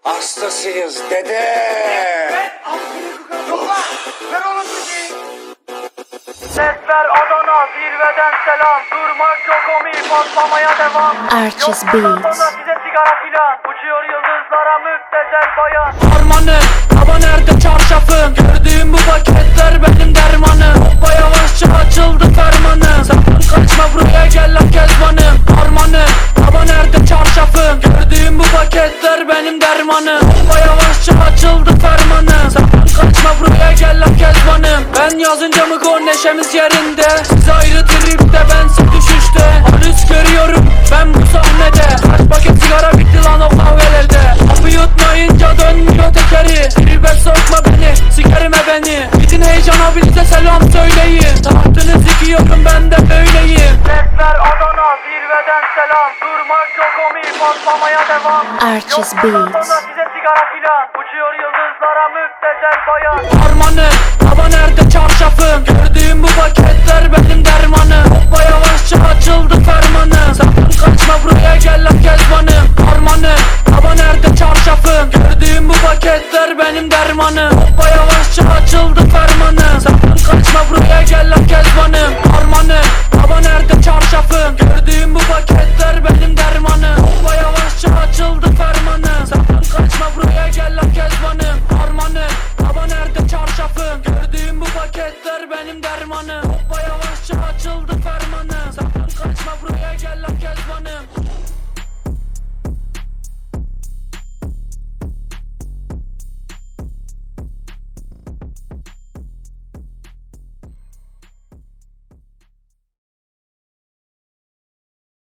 Hastasıyız dede. Sesler Adana, zirveden selam. Durmak yok omi, patlamaya devam. Arches Yok Beats. sana size sigara filan. Uçuyor yıldızlara müptezel bayan. Harmanım, hava nerede çarşafım? Gördüğüm bu paketler benim dermanım. Hoppa yavaşça açıldı fermanım. Sakın kaçma buraya gel lan kezbanım. Harmanım, hava nerede çarşafım? Gördüğüm bu paketler benim dermanım. Hoppa yavaşça açıldı fermanım. Sakın kaçma buraya gel lan kezbanım. Ben yazınca mı gol neşemiz yerinde? Siz ayrı tripte bense düşüşte. Halüs görüyorum ben bu sahnede. Kaç paket sigara bitti lan o kahvelerde. Kapı yutmayınca dönmüyor tekeri. Tribe sokma beni, sikerime beni. Gidin heyecana bize selam söyleyin. Tahtını sikiyorum ben de böyleyim. Sesler Adana, zirveden selam. Durmak yok omi, patlamaya devam. Arches Yok Beats. sana size sigara filan. Uçuyor yıldızlara müptezel bayan. Harmanım, hava nerede çarşafım? Gördüğüm bu paketler benim dermanım. Hoppa yavaşça açıldı fermanım.